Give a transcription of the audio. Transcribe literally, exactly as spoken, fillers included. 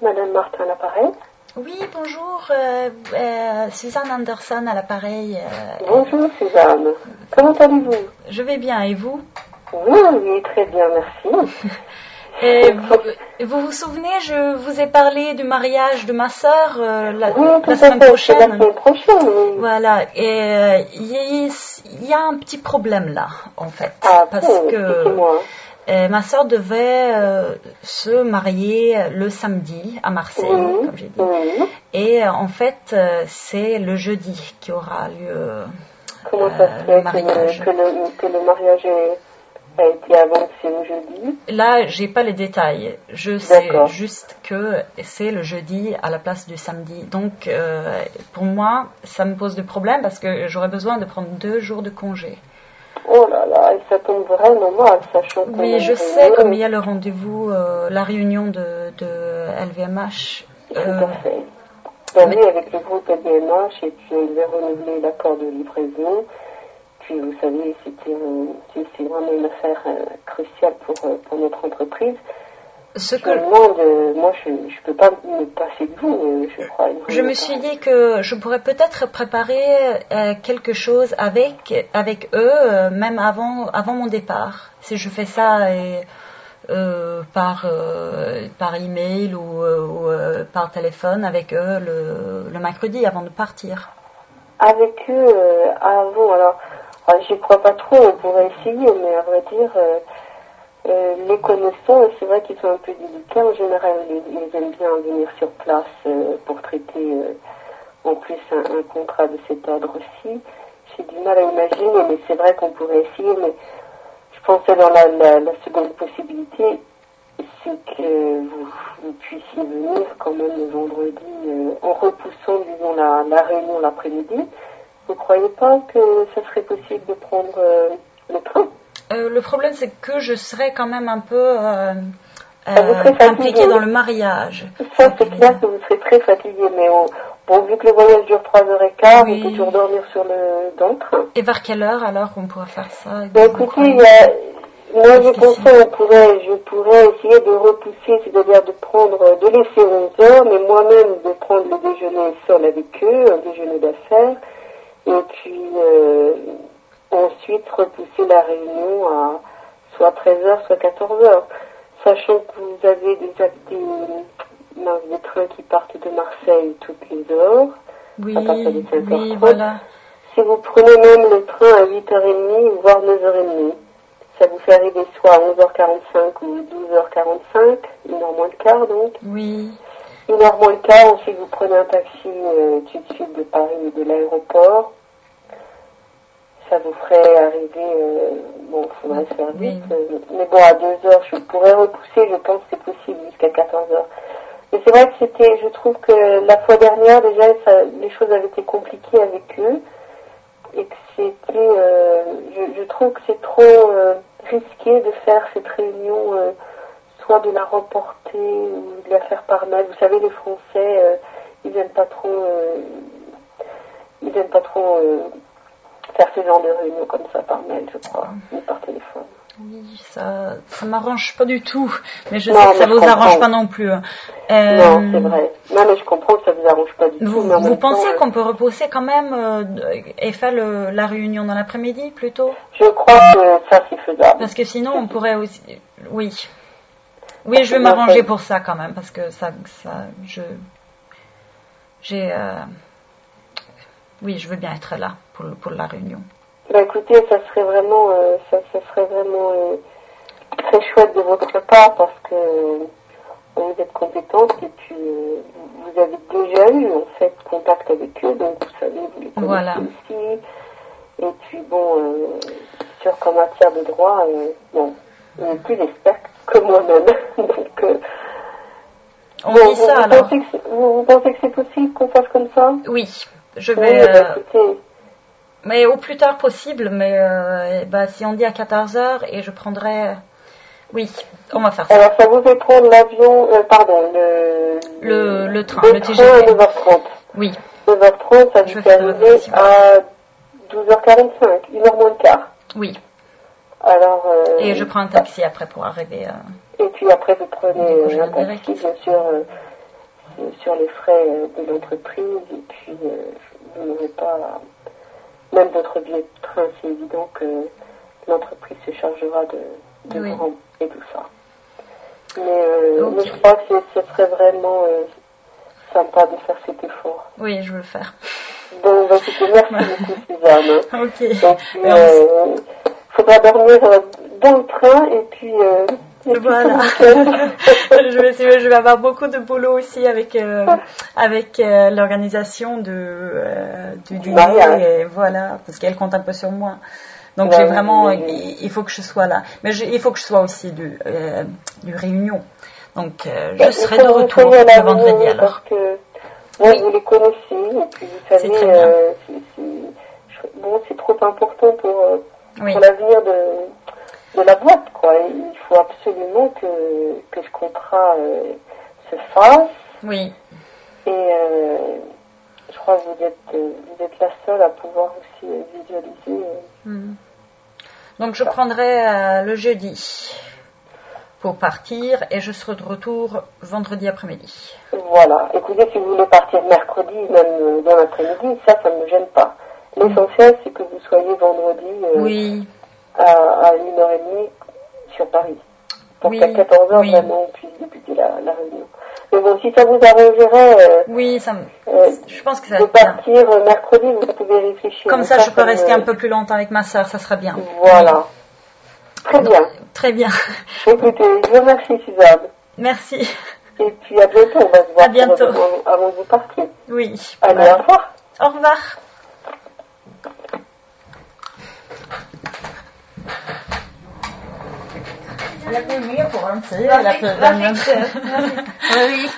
Madame Martin à l'appareil. Oui, bonjour, euh, euh, Suzanne Anderson à l'appareil. Euh, bonjour Suzanne, comment allez-vous? Je vais bien, et vous? Oui, oui, très bien, merci. Et vous, vous vous souvenez, je vous ai parlé du mariage de ma sœur euh, la, oui, la semaine fait, prochaine. La semaine prochaine, oui. Voilà, et euh, il y, y a un petit problème là, en fait. Ah, parce bon, que expliquez-moi. Euh, ma sœur devait euh, se marier le samedi à Marseille, oui, comme j'ai dit. Oui. Et euh, en fait, euh, c'est le jeudi qui aura lieu Comment euh, ça se fait le mariage. Que, le, que le mariage est, a été avancé au jeudi? Là, j'ai pas les détails. Je sais juste que c'est le jeudi à la place du samedi. Donc, euh, pour moi, ça me pose des problèmes parce que j'aurais besoin de prendre deux jours de congé. Oh là là, et ça tombe vraiment mal, sachant qu'on Oui, je sais, comme il y a le rendez-vous, euh, la réunion de, de L V M H. Tout euh, à fait. Ben mais... oui, avec le groupe L V M H, et puis il va renouveler l'accord de livraison. Puis vous savez, c'était, euh, c'est vraiment une affaire euh, cruciale pour, euh, pour notre entreprise. Ce que je me demande, euh, moi je ne peux pas me passer de vous, euh, je crois. Je me suis dit que je pourrais peut-être préparer euh, quelque chose avec, avec eux, euh, même avant, avant mon départ. Si je fais ça et, euh, par, euh, par email ou, euh, ou euh, par téléphone avec eux le, le mercredi avant de partir. Avec eux euh, avant, alors, alors j'y crois pas trop, on pourrait essayer, mais à vrai dire... Euh, Euh, les connaissants, c'est vrai qu'ils sont un peu délicats. En général, ils, ils aiment bien venir sur place euh, pour traiter euh, en plus un, un contrat de cet ordre-ci. J'ai du mal à imaginer, mais c'est vrai qu'on pourrait essayer. Mais je pensais dans la, la, la seconde possibilité, c'est que vous, vous puissiez venir quand même le vendredi euh, en repoussant, disons, la, la réunion l'après-midi. Vous ne croyez pas que ça serait possible de prendre euh, le train ? Euh, le problème, c'est que je serais quand même un peu euh, euh, impliquée dans le mariage. Ça, c'est clair que vous serez très fatiguée, mais on, bon, vu que le voyage dure trois heures quinze, oui. On peut toujours dormir sur le, dans le train. Et vers quelle heure, alors, on pourrait faire ça? Ben, écoutez, il y a, moi, je pensais, on pourrait, je pourrais essayer de repousser, c'est-à-dire de prendre, de laisser onze heures, mais moi-même de prendre le déjeuner seul avec eux, un déjeuner d'affaires, et puis... Euh, ensuite repousser la réunion à soit treize heures, soit quatorze heures. Sachant que vous avez déjà des, des, des trains qui partent de Marseille toutes les heures, oui, à partir de cinq heures trente. Oui, voilà. Si vous prenez même le train à huit heures trente, voire neuf heures trente, ça vous fait arriver soit à onze heures quarante-cinq ou douze heures quarante-cinq, une heure moins le quart donc. Oui. Une heure moins le quart, ensuite vous prenez un taxi euh, tout de suite de Paris ou de l'aéroport. Ça vous ferait arriver, euh, bon, il faudrait se faire vite, oui. euh, mais bon, à deux heures, je pourrais repousser, je pense que c'est possible jusqu'à quatorze heures. Mais c'est vrai que c'était, je trouve que la fois dernière, déjà, ça, les choses avaient été compliquées avec eux, et que c'était, euh, je, je trouve que c'est trop euh, risqué de faire cette réunion, euh, soit de la reporter, ou de la faire par mail. Vous savez, les Français, euh, ils aiment pas trop, euh, ils aiment pas trop... Euh, faire ce genre de réunion comme ça par mail, je crois, ou par téléphone. Oui, ça, ça m'arrange pas du tout, mais je non, sais que mais ça vous comprends. Arrange pas non plus. Euh, non, c'est vrai. Non, mais je comprends que ça vous arrange pas du vous, tout. Mais en vous même pensez temps, qu'on peut repousser quand même euh, et faire le, la réunion dans l'après-midi plutôt? Je crois que ça c'est faisable. Parce que sinon on pourrait aussi, oui, oui, je vais m'arranger pour ça quand même parce que ça, ça, je, j'ai, euh... oui, je veux bien être là pour, pour la réunion. Bah écoutez, ça serait vraiment, euh, ça, ça serait vraiment euh, très chouette de votre part parce que euh, vous êtes compétente et puis euh, vous avez déjà eu en fait contact avec eux, donc vous savez, vous les connaissez voilà. aussi. Et puis bon, euh, sûr qu'en matière de droit, euh, bon, vous êtes plus experte que moi-même, donc. Euh, On bon, dit vous, ça vous alors. Pensez que, vous, vous pensez que c'est possible qu'on fasse comme ça? Oui, je vais. Oui, bah, écoutez. Mais au plus tard possible, mais euh, bah, si on dit à quatorze heures et je prendrai... Oui, on va faire ça. Alors ça vous fait prendre l'avion, euh, pardon, le, le, le train, le, le train T G V. à neuf heures trente. Oui. neuf heures trente, ça vous fait arriver à douze heures quarante-cinq, une heure moins le quart. Oui. Alors, euh, et je prends un taxi après pour arriver. Euh, et puis après vous prenez euh, un taxi, bien sûr. Euh, sur les frais de l'entreprise, et puis euh, vous n'aurez pas, même votre billet de train, c'est évident que l'entreprise se chargera de, de Oui. vous rendre et tout ça. Mais, euh, Ok. mais je crois que ce serait vraiment euh, sympa de faire cet effort. Oui, je veux le faire. Bon, bah, écoutez, merci beaucoup, Suzanne. Ok. Et puis, Et on- euh, faudra dormir euh, dans le train, et puis... Euh, et puis Voilà. tout le week-end. je, vais, essayer- je vais avoir beaucoup de boulot aussi avec euh, avec euh, l'organisation de euh, du Du dîner, mariage. et voilà, parce qu'elle compte un peu sur moi. Donc Ouais, j'ai oui, vraiment, oui, oui. il, il faut que je sois là. Mais je- il faut que je sois aussi du euh, du réunion. Donc euh, je Bah, serai il de faut que vous retour soyez à la le vendredi réunion, alors. parce que bon, Oui. vous les connaissez, et puis vous C'est savez, très bien. euh, c'est, c'est, je- bon, c'est trop important pour, euh, Oui. pour l'avenir de, de la boîte, quoi. Et il faut absolument que, que ce contrat euh, se fasse, Oui. et euh, je crois que vous êtes, euh, vous êtes la seule à pouvoir aussi euh, visualiser. euh, Hmm. Donc je prendrai euh, le jeudi pour partir et je serai de retour vendredi après-midi. Voilà. Écoutez, si vous voulez partir mercredi, même euh, dans l'après-midi, ça, ça ne me gêne pas. L'essentiel, c'est que vous soyez vendredi euh, Oui. à, à une heure trente sur Paris. Pour Oui, qu'à quatorze heures, oui. vraiment, on puisse débuter la, la réunion. Mais bon, si ça vous arrangerait euh, Oui, ça me... euh, je pense que ça de va être bien. partir euh, mercredi, vous pouvez réfléchir. Comme Mais ça, je peux ça rester me- un peu plus longtemps avec ma sœur, ça sera bien. Voilà. Très Donc, bien. très bien. Écoutez, je vous remercie, Suzanne. Merci. Et puis à bientôt, on va se voir À bientôt. probablement avant de vous partir. Oui. Allez, Voilà. au revoir. Au revoir. La première pour un petit, la première. Oui.